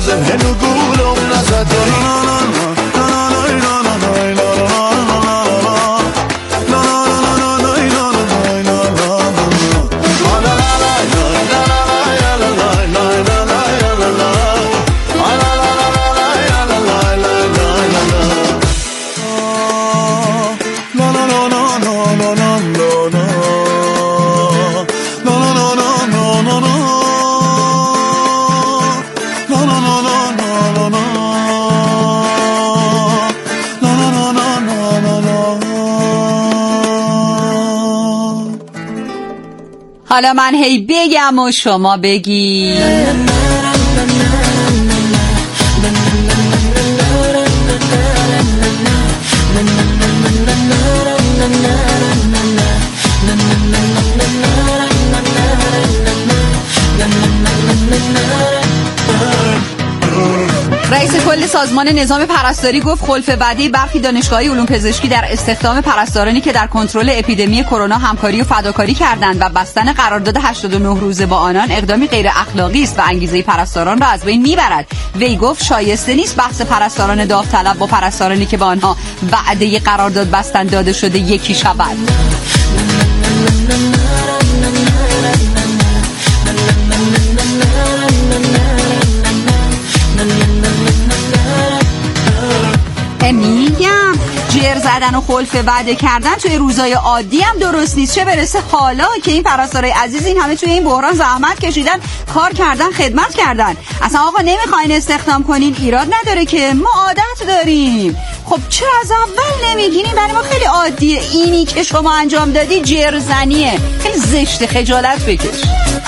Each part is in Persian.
بازم هنو گولم نزده حالا من هی بگم و شما بگی. رئیس کل سازمان نظام پرستاری گفت خلف وعده برخی دانشگاه‌های علوم پزشکی در استخدام پرستارانی که در کنترل اپیدمی کرونا همکاری و فداکاری کردند و بستن قرارداد 89 روزه با آنان اقدامی غیر اخلاقی است و انگیزه پرستاران را از بین میبرد. وی گفت شایسته نیست بحث پرستاران داوطلب با پرستارانی که با آنها وعده قرارداد بستن داده شده یکی شود. میگم جر زدن و خلف وعده کردن توی روزای عادی هم درست نیست، چه برسه حالا که این پرستارای عزیز این همه توی این بحران زحمت کشیدن، کار کردن، خدمت کردن. اصلا آقا نمیخواین استخدام کنین ایراد نداره که ما عادت داریم. خب چرا از اول نمیگینین؟ برای ما خیلی عادیه، اینی که شما انجام دادی جرزنیه، خیلی زشت، خجالت بکش.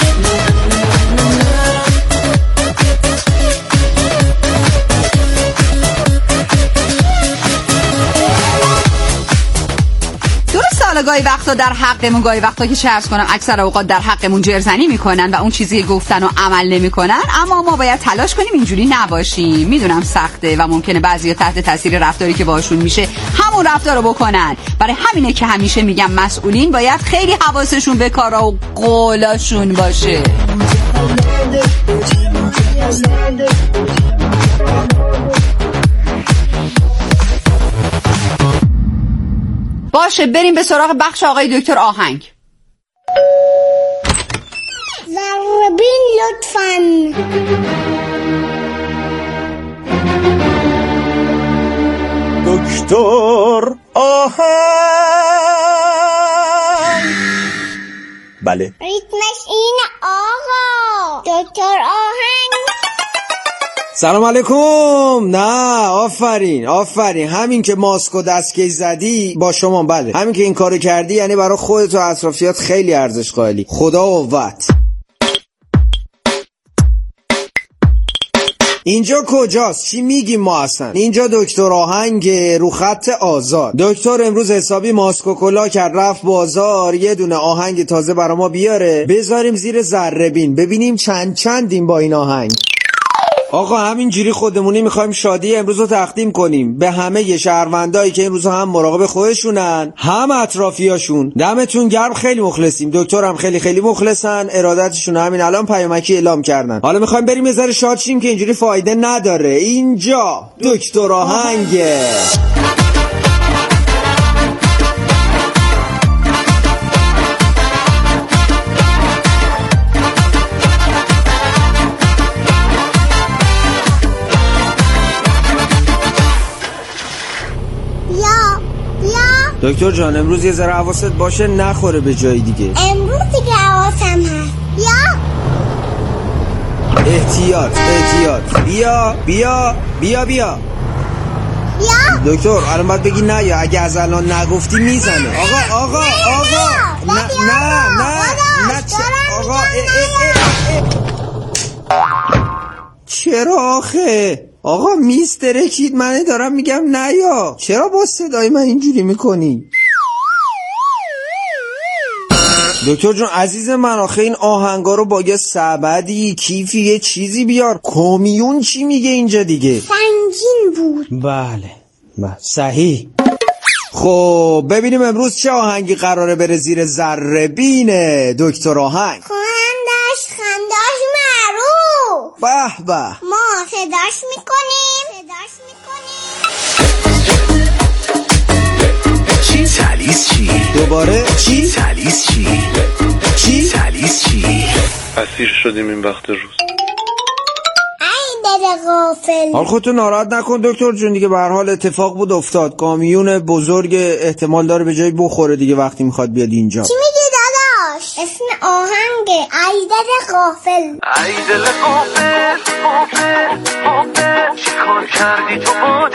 گاهی وقتا در حقمون، گاهی وقتا که چه عرض کنم اکثر اوقات در حقمون جرزنی میکنن و اون چیزی گفتن و عمل نمیکنن، اما ما باید تلاش کنیم اینجوری نباشیم. میدونم سخته و ممکنه بعضیا تحت تاثیر رفتاری که باهاشون میشه همون رفتار رو بکنن. برای همینه که همیشه میگم مسئولین باید خیلی حواسشون به کارا و قولاشون باشه. باشه بریم به سراغ بخش آقای دکتر آهنگ. ذربین لطفاً. دکتر آهنگ. بله ریتمش این آقا. دکتر آهنگ. سلام علیکم. نه آفرین همین که ماسک و دستکش زدی با شما، بله همین که این کارو کردی یعنی برای خودت و اطرافیات خیلی ارزش قائلی. خدا قوت. اینجا کجاست؟ چی میگیم ما اصلا؟ اینجا دکتر آهنگ رو خط آزاد. دکتر امروز حسابی ماسک و کلا کرد رفت بازار یه دونه آهنگ تازه برا ما بیاره بذاریم زیر ذره‌بین ببینیم چندیم با این آهنگ. آقا همینجوری خودمونی میخوایم شادی امروز رو تقدیم کنیم به همه شهروندایی که این روزا هم مراقب خودشونن هم اطرافیاشون. دمتون گرم، خیلی مخلصیم. دکتر هم خیلی مخلصن، ارادتشون همین الان پیامکی اعلام کردن. حالا میخوایم بریم یه ذره شاد شیم که اینجوری فایده نداره. اینجا دکتر آهنگه. دکتر جان امروز یه ذره حواست باشه نخوره به جای دیگه. امروز دیگه حواسم هست. احتیاط. بیا دکتر الان باید بگی نه، یا اگه از الان نگفتی میزنه. آقا آقا چرا آخه؟ آقا میسترکید، من دارم میگم نه، یا چرا با صدای من اینجوری میکنی؟ دکتر جون عزیز من آخه این آهنگا رو با یه سبدی کیفی یه چیزی بیار. کامیون چی میگه اینجا دیگه؟ سنگین بود. بله صحیح. خب ببینیم امروز چه آهنگی قراره بره زیر ذره‌بین دکتر آهنگ. خندش معروف. به ما صداش میکنیم چی تلیس چی دوباره چی؟ تلیس چی چی؟ تلیس چی اسیر شدیم این وقت روز. ای دل غافل. حال خودتو ناراحت نکن دکتر جون دیگه، به هر حال اتفاق بود افتاد. کامیون بزرگ احتمال داره به جای بخوره دیگه وقتی میخواد بیاد اینجا. چی میگی داداش؟ اسم آهنگه ای دل غافل. ای دل غافل چی کار کردی تو با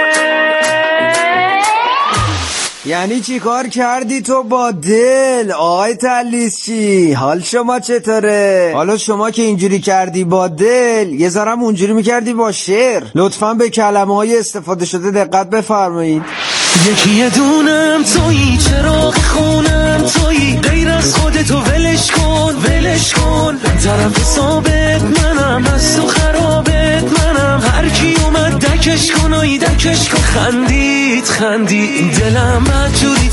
یعنی چی کار کردی تو با دل؟ آقای تلیسچی حال شما چطوره؟ حالا شما که اینجوری کردی با دل، یه ذرم اونجوری میکردی با شعر. لطفاً به کلمه های استفاده شده دقت بفرمایید. یکی دونم تویی، چراغ خونم تویی، غیر از خودتو ولش کن طرف ثابت منم، از تو خرابت منم، هر کی اومد دکش کن خندید دلم بدجوری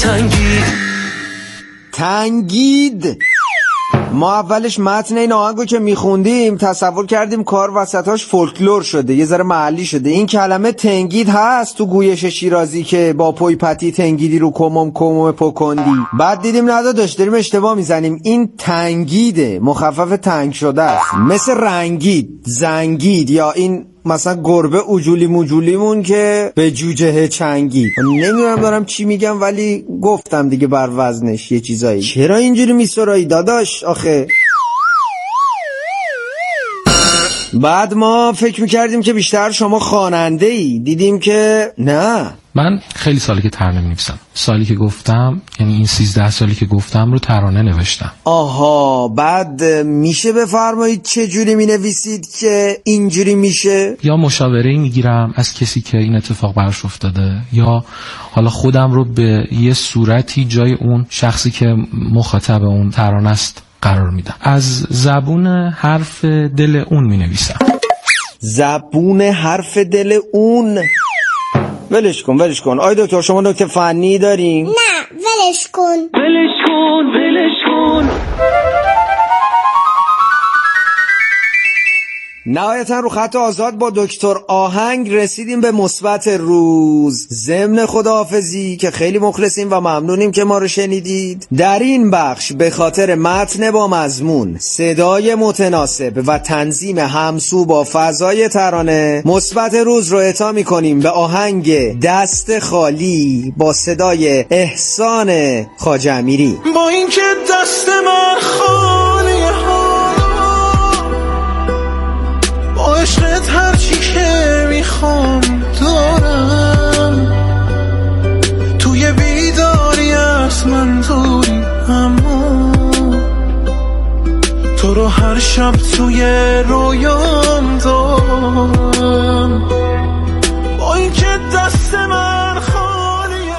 تنگید. ما اولش متن این آهنگو که میخوندیم تصور کردیم کار وسطاش فولکلور شده، یه ذره محلی شده. این کلمه تنگید هست تو گویش شیرازی که با پوی پتی تنگیدی رو کمم پکندی. بعد دیدیم نداداش داریم اشتباه میزنیم، این تنگیده، مخفف تنگ شده است، مثل رنگید، زنگید، یا این مثلا گربه اوجولیمون که به جوجه چنگید. نمیدونم دارم چی میگم ولی گفتم دیگه بر وزنش یه چیزایی. چرا اینجوری میسرایی داداش آخه؟ بعد ما فکر میکردیم که بیشتر شما خواننده ای، دیدیم که نه. من خیلی سالی که ترانه می‌نویسم. سالی که گفتم یعنی این 13 سالی که گفتم رو ترانه نوشتم. آها، بعد میشه بفرمایید چه جوری مینویسید که اینجوری میشه؟ یا مشاوره میگیرم از کسی که این اتفاق براش افتاده، یا حالا خودم رو به یه صورتی جای اون شخصی که مخاطب اون ترانه است قرار میدم. از زبون حرف دل اون مینویسم. زبون حرف دل اون؟ ولش کن. آی دکتر شما نکته فنی دارین؟ نه ولش کن. نهایتا رو خط آزاد با دکتر آهنگ رسیدیم به مثبت روز. ضمن خداحافظی که خیلی مخلصیم و ممنونیم که ما رو شنیدید. در این بخش به خاطر متن با مضمون، صدای متناسب و تنظیم همسو با فضای ترانه، مثبت روز رو اعطا می‌کنیم به آهنگ دست خالی با صدای احسان خواجه امیری. با اینکه دست من خالی عشقت هرچی که میخوام دارم، توی بیداری از من دوری، اما تو رو هر شب توی رویام دارم. با اینکه دست من خالیه.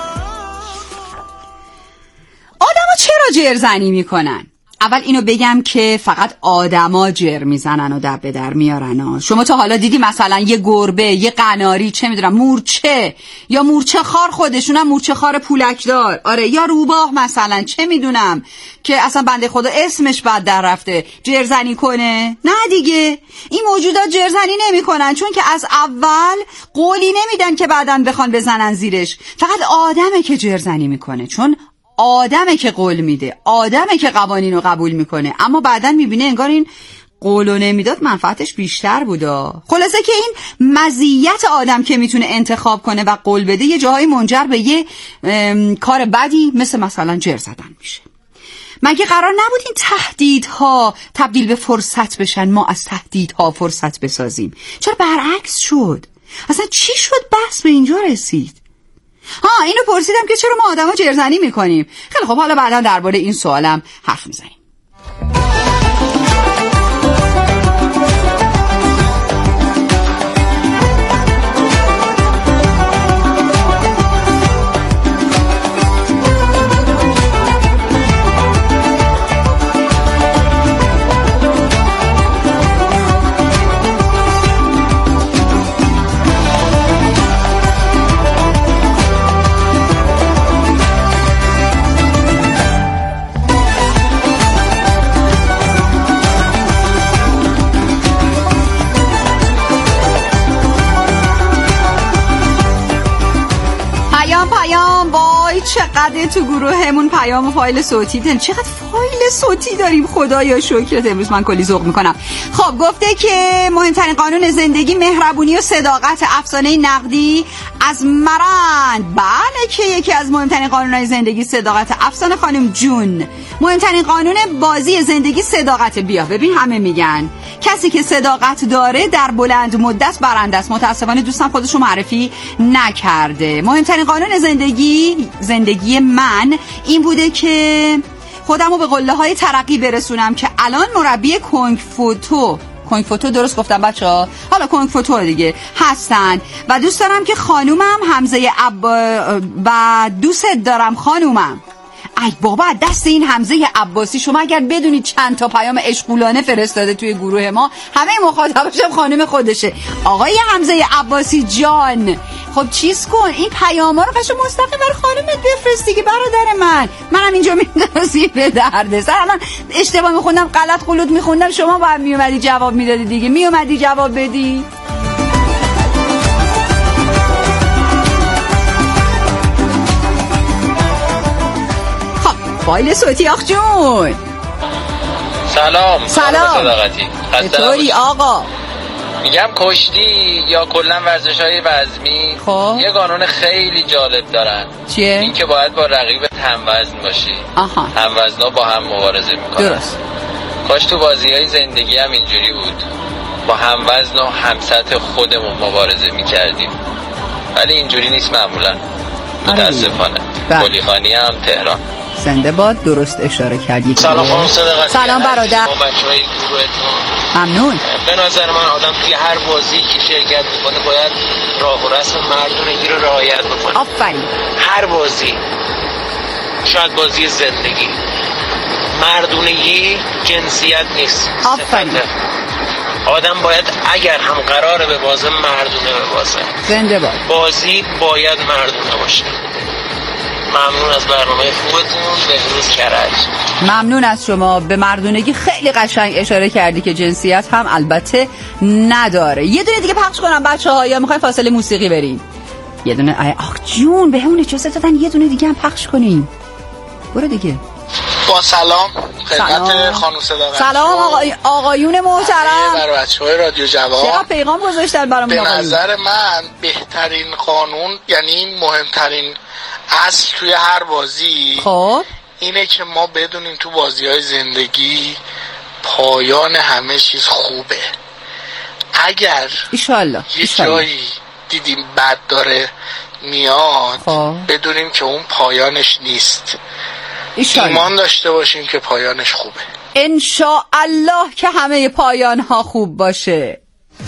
آدما چرا جرزنی میکنن؟ اول اینو بگم که فقط آدما جر میزنن و دب به در میارن. شما تا حالا دیدی مثلا یه گربه، یه قناری، چه میدونم مورچه، یا مورچه خار خودشونم مورچه خار پولکدار، آره، یا روباه مثلا، چه میدونم که اصلا بنده خدا اسمش بد در رفته، جرزنی کنه؟ نه دیگه، این موجودات جرزنی نمیکنن، چون که از اول قولی نمیدن که بعدن بخوان بزنن زیرش. فقط آدمه که جرزنی میکنه، چون آدمه که قول میده، آدمه که قوانین رو قبول میکنه، اما بعدن میبینه انگار این قولو نمیداد منفعتش بیشتر بودا. خلاصه که این مزیت آدم که میتونه انتخاب کنه و قول بده یه جاهای منجر به یه کار بدی مثلا جر زدن میشه. مگه قرار نبود این تهدیدها تبدیل به فرصت بشن، ما از تهدیدها فرصت بسازیم؟ چرا برعکس شد؟ اصلا چی شد بحث به اینجا رسید؟ اینو پرسیدم که چرا ما آدما جرزنی میکنیم. خیلی خب، حالا بعدا درباره این سوالم حرف میزنیم. چقدر تو گروهمون پیام و فایل صوتی داریم. چقدر فایل صوتی داریم، خدایا شکرت. امروز من کلی ذوق میکنم. خب گفته که مهمترین قانون زندگی مهربونی و صداقت، افسانه نقدی از مرند. بله که یکی از مهمترین قانونهای زندگی صداقت، افسانه خانم جون. مهمترین قانون بازی زندگی صداقت. بیا ببین همه میگن کسی که صداقت داره در بلند مدت برنده است. متاسفانه دوستم خودشو معرفی نکرده. مهمترین قانون زندگی من این بوده که خودمو به قله‌های ترقی برسونم که الان مربی کنگ فوتو درست گفتم بچه‌ها؟ حالا کنگ فوتو دیگه هستن و دوست دارم که خانومم حمزه و دوست دارم خانومم. ای بابا دست این حمزه عباسی، شما اگر بدونید چند تا پیام عشقولانه فرستاده توی گروه ما، همه مخاطبش هم خانم خودشه. آقای حمزه عباسی جان، خب چیز کن این پیاما رو قشنگ مستقیم برای خانمت بفرستی که برادر منم اینجا میندازی به درد سر. الان اشتباه میخوندم، غلط غلط میخوندم، شما باید میومدی جواب میدادی دیگه، میومدی جواب بدی. فایل صوتی آخ جون. سلام. صداقتی. چطوری آقا؟ میگم کشتی یا کلا ورزش‌های وزنی یه قانون خیلی جالب دارن. چیه؟ این که باید با رقیبت هموزن باشی. هموزنا با هم مبارزه میکنن. درست. کاش تو بازی‌های زندگی هم اینجوری بود، با هموزن و همسطح خودمون مبارزه میکردیم، ولی اینجوری نیست معمولا متاسفانه. گلیخانی هم تهران. زنده باد. درست اشاره کردی. سلام خانم صداقتی. سلام برادر. با بچه‌های گروهتون. ممنون. به نظر من آدم توی هر بازی که شرکت میکنه باید راه و رسم مردونگی رو رعایت بکنه. آفرین. هر بازی، شاید بازی زندگی، مردونگی جنسیت نیست. آفرین. آدم باید اگر هم قراره به بازه مردونه به بازه. زنده باد. بازی باید مردونه باشه. ممنون از برنامه خوبتون. بهروز کرج. ممنون از شما. به مردونگی خیلی قشنگ اشاره کردی که جنسیت هم البته نداره. یه دونه دیگه پخش کنم بچه‌ها یا میخواین فاصله موسیقی بریم؟ یه دونه. آخ جون بهمون اجازه دادن یه دونه دیگه هم پخش کنیم. برو دیگه. با سلام خدمت خانم صداقتی. سلام آقایون محترم. برای بچه‌های رادیو جواب چقدر پیغام گذاشتن برامون. به نظر من بهترین قانون، یعنی مهمترین اصل توی هر بازی اینه که ما بدونیم تو بازی‌های زندگی پایان همه چیز خوبه. اگر ایشالله یه جایی دیدیم بد داره میاد بدونیم که اون پایانش نیست. ایمان داشته باشیم که پایانش خوبه. انشاءالله که همه پایان ها خوب باشه.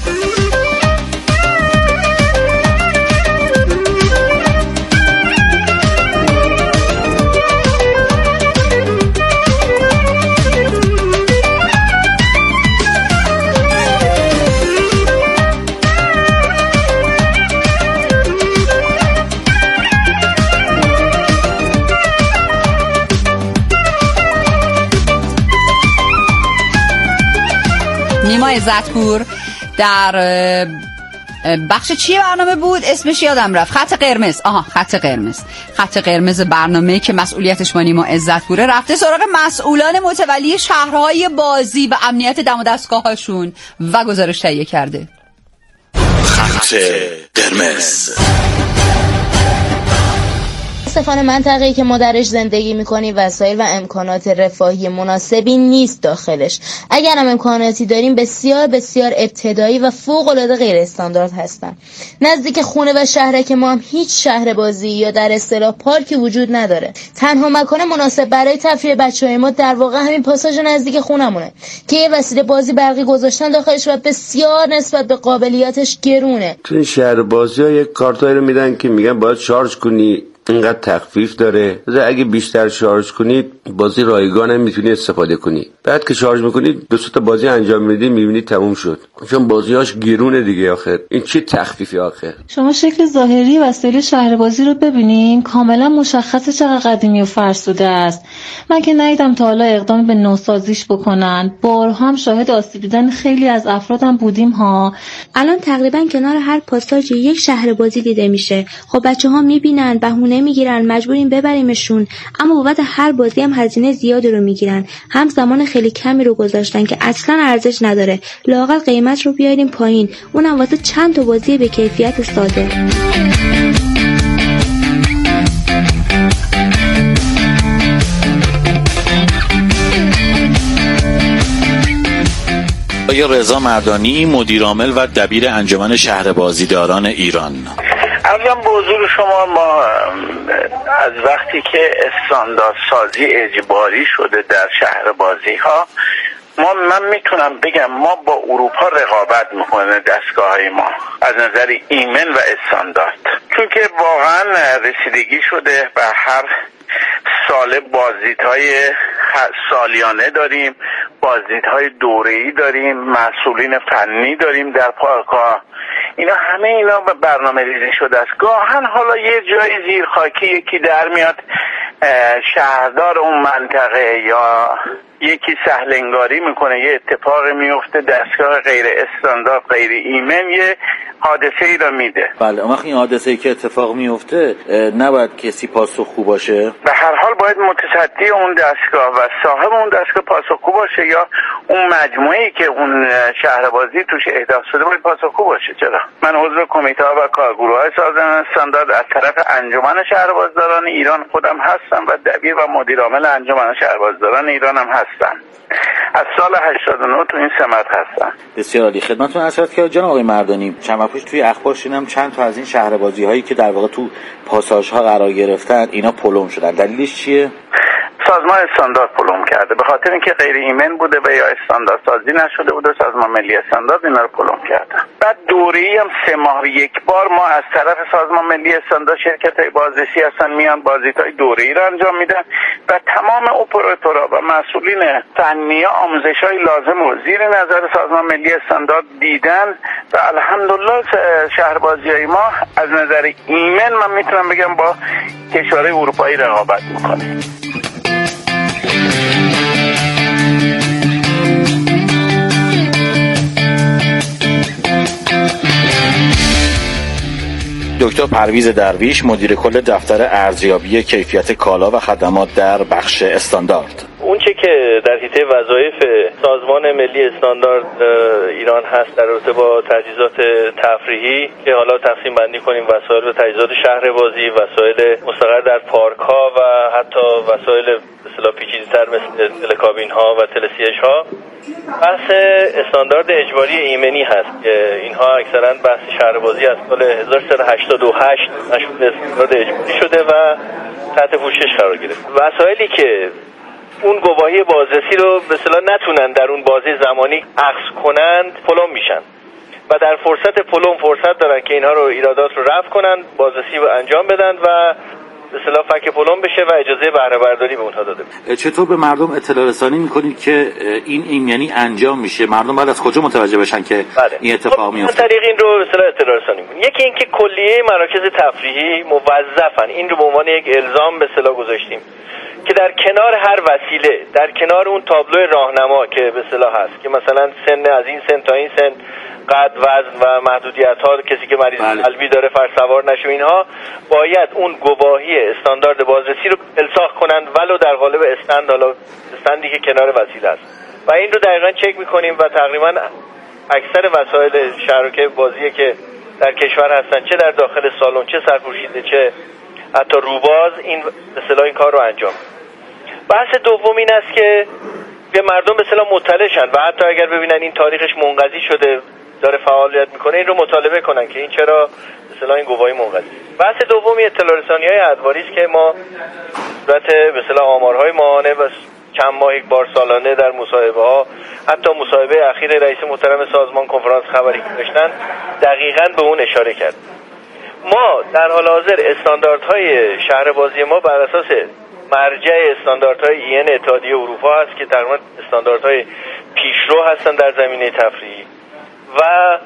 نیما عزتپور در بخش چیه برنامه بود؟ اسمش یادم رفت. خط قرمز. خط قرمز برنامه که مسئولیتش با نیما عزتپوره رفته سراغ مسئولان متولی شهرهای بازی و امنیت دم و دستگاهاشون و گزارش تهیه کرده. خط قرمز. متاسفانه منطقه‌ای که ما درش زندگی می‌کنیم وسایل و امکانات رفاهی مناسبی نیست داخلش. اگر هم امکاناتی داریم بسیار بسیار ابتدایی و فوق‌العاده غیر استاندارد هستن. نزدیک خونه و شهرک ما هم هیچ شهر بازی یا در اصطلاح پارکی وجود نداره. تنها مکان مناسب برای تفریح بچه‌های ما در واقع همین پاساژ نزدیک خونمونه که یه وسیله بازی برقی گذاشتن داخلش و بسیار نسبت به قابلیتش گرونه. تو این شهر بازی‌ها یک کارتایی رو میدن که میگن باید شارژ کنی، اینقدر تخفیف داره. اگه بیشتر شارژ کنید بازی رایگان هم میتونی استفاده کنی. بعد که شارژ میکنید دو تا بازی انجام میدی میبینید تموم شد. چون بازیاش گرونه دیگه. آخر این چه تخفیفی آخر؟ شما شکل ظاهری وسایل شهر بازی رو ببینین کاملا مشخصه چقدر قدیمی و فرسوده است. من که ندیدم تا حالا اقدام به نوسازیش بکنن. بارها هم شاهد آسیب دیدن خیلی از افرادم بودیم ها. الان تقریبا کنار هر پاساژی یک شهر بازی دیده میشه. خب بچه‌ها میبینن بهونه جایزه میگیرن، مجبوریم ببریمشون، اما بابت هر بازی هم هزینه زیادی رو میگیرن. هم زمان خیلی کمی رو گذاشتن که اصلا ارزش نداره. لااقل قیمت رو بیاریم پایین، اونم واسه چند تا بازی به کیفیت ساده. آقای رضا مردانی، مدیر عامل و دبیر انجمن شهر بازیداران ایران. ارزم به حضور شما، ما از وقتی که استانداردسازی اجباری شده در شهر بازی ها، من میتونم بگم ما با اروپا رقابت میکنه دستگاه‌های ما از نظر ایمن و استاندارد، چون که واقعا رسیدگی شده به هر سال بازدیدهای سالیانه داریم، بازدیدهای دوره‌ای داریم، مسئولین فنی داریم در پارک‌ها. اینا به برنامه ریزی شده است. گاهن حالا یه جای زیرخاکی یکی در میاد، شهردار اون منطقه یا یکی سهلنگاری میکنه، یه اتفاق میفته، دستگاه غیر استاندارد غیر ایمن یه حادثه ای را میده. بله، اما این حادثه ای که اتفاق میفته نباید کسی پاسخگو باشه. به هر حال باید متصدی اون دستگاه و صاحب اون دستگاه پاسخگو باشه، یا اون مجموعه‌ای که اون شهربازی توش احداث شده باید پاسخگو باشه. چرا؟ من عضو کمیته ها و کارگروه‌های سازمان استاندارد از طرف انجمن شهربازداران ایران خودم هستم و دبیر و مدیر عامل انجمن شهربازداران ایران هم هستم. از سال 89 تو این سمت هستم. بسیار عالی. خدمتتون عرض شد که جناب آقای مردانی، چند وقت پیش توی اخبار شنیدم چند تا از این شهربازی هایی که در واقع تو پاساژها قرار گرفتن اینا پلم شدن. دلیلش چیه؟ سازمان استاندارد پلم کرده، به خاطر اینکه غیر ایمن بوده و یا استاندارد سازی نشده بوده. سازمان ملی استاندارد اینا رو پلم کرده. بعد دوره‌ای هم 3 ماه یک بار ما از طرف سازمان ملی استاندارد شرکت‌های بازرسی هستن میان بازدیدهای دوره‌ای رو انجام میدن و تمام اپراتورها و مسئولین فنی آموزش‌های لازم رو زیر نظر سازمان ملی استاندارد دیدن و الحمدلله شهربازی‌های ما از نظر ایمن من میتونم بگم با کشورهای اروپایی رقابت میکنه. دکتر پرویز درویش، مدیر کل دفتر ارزیابی کیفیت کالا و خدمات در بخش استاندارد. اون چه که در حیطه وظایف سازمان ملی استاندارد ایران هست در رابطه با تجهیزات تفریحی که حالا تقسیم بندی کنیم وسایل و تجهیزات شهربازی، وسایل مستقر در پارک ها و حتی وسایل به اصطلاح پیچیده‌تر مثل تلکابین ها و تلسیج ها، بحث استاندارد اجباری ایمنی هست که اینها اکثرا بحث شهربازی از سال 1388 مشمول استاندارد اجباری شده و تحت پوشش قرار گرفت. وسایلی که اون گواهی بازرسی رو به اصطلاح نتونن در اون بازه زمانی اخذ کنند پلم میشن و در فرصت پلم فرصت دارن که اینها رو ایرادات رو رفع کنن، بازرسی رو انجام بدن و به اصطلاح فک پلم بشه و اجازه بهره برداری به اونها داده بشه. چطور به مردم اطلاع رسانی میکنید که این یعنی انجام میشه؟ مردم باید از کجا متوجه بشن که این اتفاق میفته؟ طریق این رو به اصطلاح اطلاع رسانی میکنیم. یکی اینکه کلیه مراکز تفریحی موظفن، این رو به عنوان یک الزام به اصطلاح گذاشتیم که در کنار هر وسیله، در کنار اون تابلو راهنما که به اصطلاح هست که مثلا سن از این سن تا این سن، قد، وزن و محدودیت ها، کسی که مریض قلبی داره فرسوار نشه، اینها باید اون گواهی استاندارد بازرسی رو الساق کنند ولو در قالب استند، حالا استندی که کنار وسیله است و این رو دقیقاً چک میکنیم و تقریبا اکثر وسایل شرکت بازی که در کشور هستن، چه در داخل سالن، چه سرپوشیده، چه حتی روباز، این به اصطلاح این کار رو انجام. بحث دوم این است که به مردم به اصطلاح مطلع شن و حتی اگر ببینن این تاریخش منقضی شده داره فعالیت میکنه این رو مطالبه کنن که این چرا به اصطلاح این گواهی منقضی. بحث دومی اطلاع رسانی‌های ادواری است که ما صورت به اصطلاح آمارهای ماهانه و چند ماه یک بار سالانه در مصاحبه ها، حتی مصاحبه اخیر رئیس محترم سازمان کنفرانس خبری که داشتن دقیقاً به اون اشاره کرد. ما در حال حاضر استانداردهای شهربازی ما بر اساس مرجع استانداردهای این اتحادیه اروپا هست که تقریبا استانداردهای پیشرو هستن در زمینه تفریحی و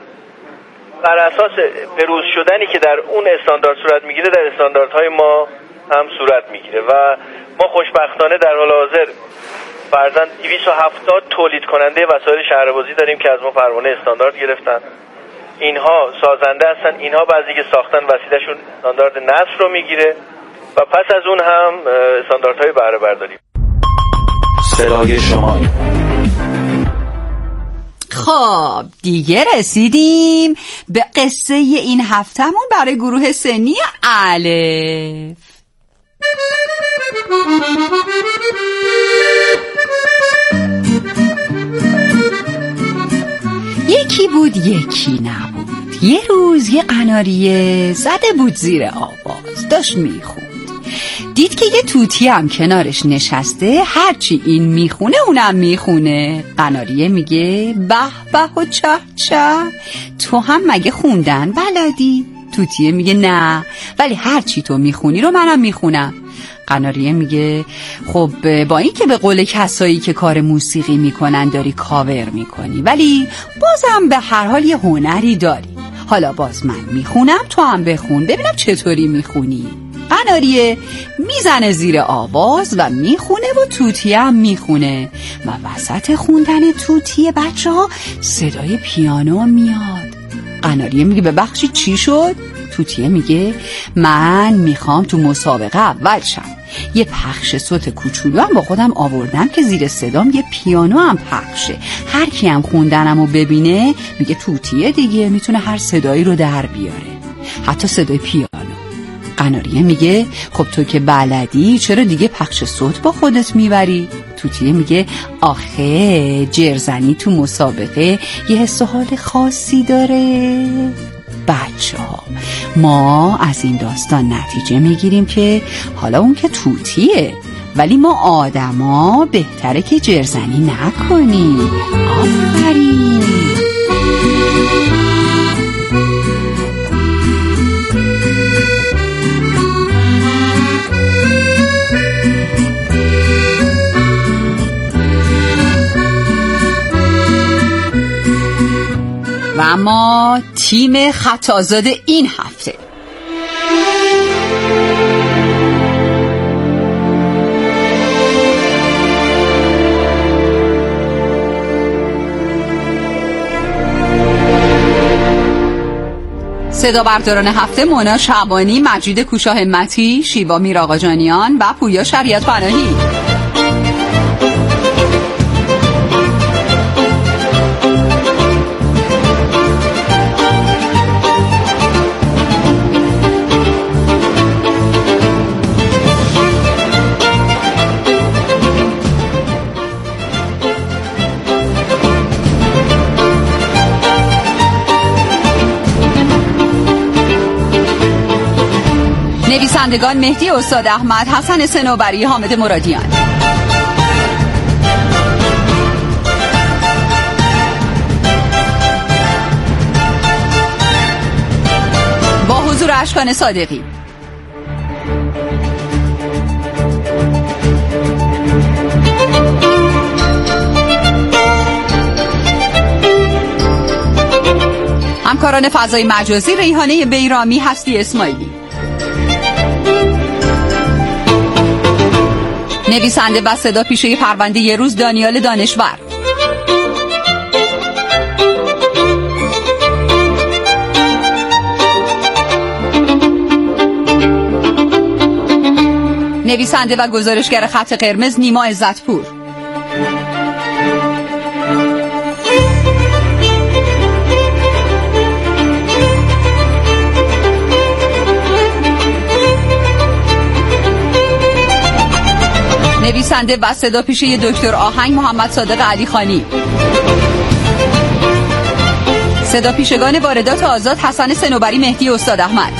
بر اساس بروز شدنی که در اون استاندارد صورت میگیره در استانداردهای ما هم صورت میگیره و ما خوشبختانه در حال حاضر فرضاً 270 تولید کننده وسایل شهربازی داریم که از ما پروانه استاندارد گرفتن. اینها سازنده هستن، اینها بعضی که ساختن وسیلهشون استاندارد نصف رو میگیره و پس از اون هم استانداردهای بهره برداری. صدای شما. خب دیگه رسیدیم به قصه این هفتمون برای گروه سنی الف. یکی بود یکی نبود. یه روز یه قناریه زده بود زیر آواز، داشت میخوند. دید که یه توتی هم کنارش نشسته، هرچی این میخونه اونم میخونه. قناریه میگه به به و چه چه، تو هم مگه خوندن بلدی؟ توتیه میگه نه، ولی هرچی تو میخونی رو منم میخونم. قناریه میگه خب با این که به قول کسایی که کار موسیقی میکنن داری کاور میکنی، ولی بازم به هر حال یه هنری داری. حالا باز من میخونم، تو هم بخون ببینم چطوری میخونی. قناریه میزنه زیر آواز و میخونه و توتیه هم میخونه و وسط خوندن توتیه بچه ها صدای پیانو میاد. قناریه میگه ببخشید چی شد؟ توتیه میگه من میخوام تو مسابقه اول شم. یه پخش صوت کوچولو هم با خودم آوردم که زیر صدام یه پیانو هم پخشه. هر کی هم خوندنمو ببینه میگه توتیه دیگه میتونه هر صدایی رو در بیاره، حتی صدای پیانو. قناریه میگه خب تو که بلدی چرا دیگه پخش صوت با خودت میبری؟ توتیه میگه آخه جرزنی تو مسابقه یه حس و حال خاصی داره. بچه ها ما از این داستان نتیجه میگیریم که حالا اون که توتیه، ولی ما آدما بهتره که جرزنی نکنیم. آفرین. و اما تیم خط آزاد این هفته. صدا برداران هفته مونا شعبانی، مجید کوشا همتی، شیوا میرآقاجانیان و پویا شریعت پناهی. نویسندگان مهدی استاد احمد، حسن صنوبری، حامد مرادیان. با حضور اشکان صادقی. همکاران فضای مجازی ریحانه بیرامی، هستی اسماعیلی. نویسنده و صدا پیشه پرونده یه روز دانیال دانشور. نویسنده و گزارشگر خط قرمز نیما عزتپور. نویسنده و صدا پیشه دکتر آهنگ محمد صادق علی خانی. صدا پیشگان واردات آزاد حسن صنوبری، مهدی استاد احمد.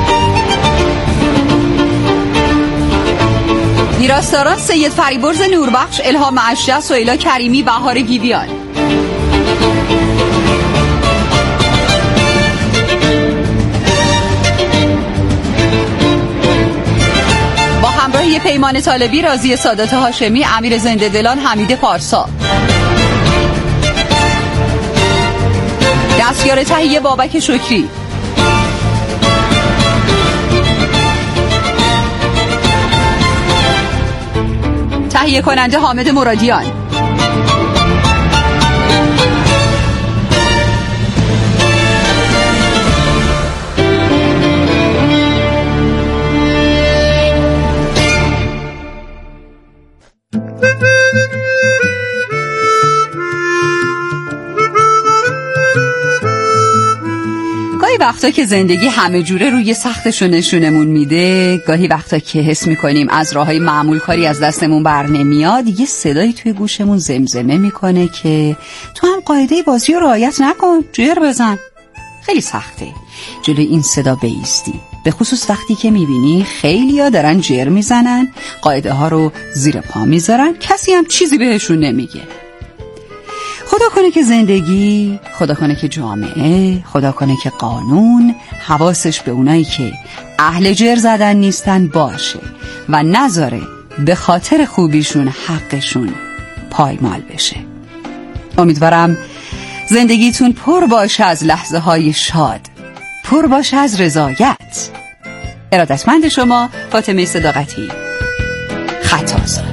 ویراستاران سید فریبرز نوربخش، الهام اشجع، سهیلا کریمی، بهار گیویان. همراهی پیمان طالبی، رازی سادات هاشمی، امیر زنده دلان، حمید پارسا. دستیار تهیه بابک شکری. تهیه کننده حامد مرادیان. گاهی وقتا که زندگی همه جوره روی سختشو نشونمون میده، گاهی وقتا که حس میکنیم از راههای معمول کاری از دستمون بر نمیاد، یه صدایی توی گوشمون زمزمه میکنه که تو هم قاعده بازی رو رعایت نکن، جر بزن. خیلی سخته جلوی این صدا بایستی، به خصوص وقتی که میبینی خیلیا دارن جر میزنن، قاعده ها رو زیر پا میذارن، کسی هم چیزی بهشون نمیگه. خدا کنه که زندگی، خدا کنه که جامعه، خدا کنه که قانون حواسش به اونایی که اهل جر زدن نیستن باشه و نذاره به خاطر خوبیشون حقشون پایمال بشه. امیدوارم زندگیتون پر باشه از لحظه های شاد، پر باشه از رضایت. ارادتمند شما، فاطمه صداقتی، خطاآزاد.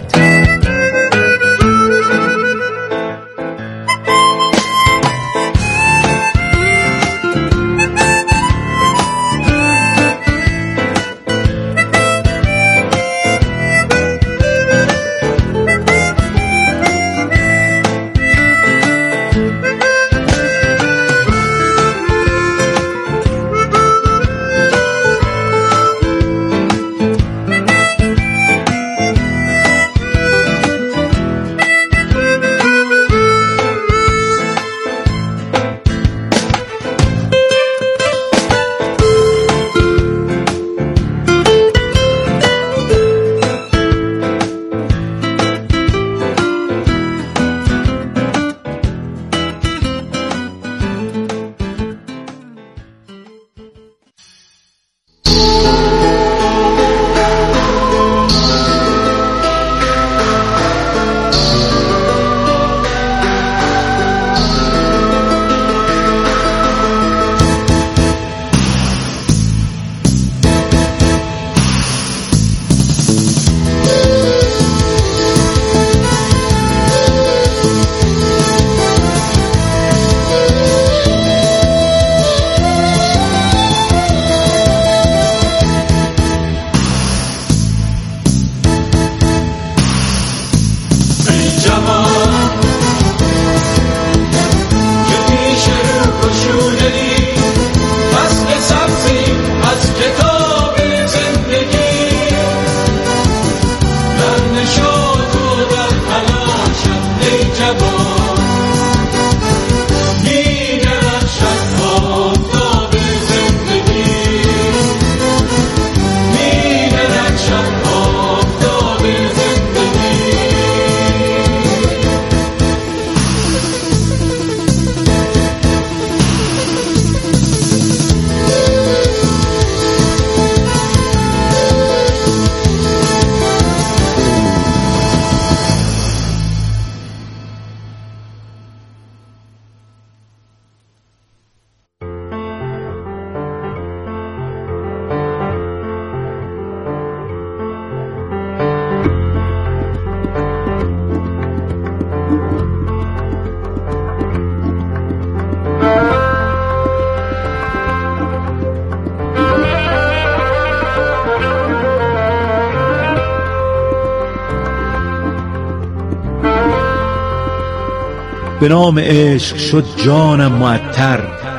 به نام عشق شد جانم معطر،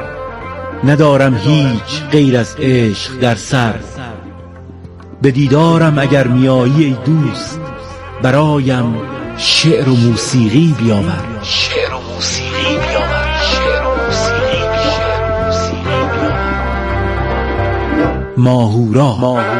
ندارم هیچ غیر از عشق در سر. به دیدارم اگر میایی ای دوست، برایم شعر و موسیقی بیاور. شعر و موسیقی بیاور. شعر و موسیقی بیاور. ماهورا.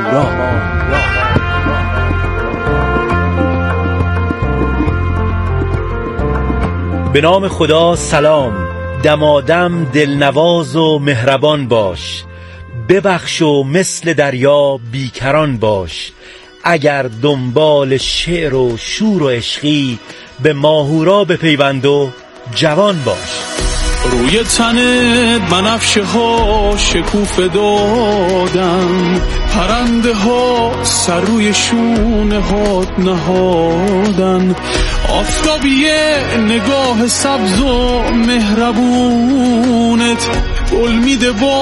به نام خدا سلام، دمادم دلنواز و مهربان باش، ببخش و مثل دریا بیکران باش. اگر دنبال شعر و شور و عشقی، به ماهورا بپیوند و جوان باش. روی تنت بنفشه ها شکوفه دادم، پرنده ها سر روی شونه هات نهادن. آفتابیه نگاه سبز و مهربونت گل میده با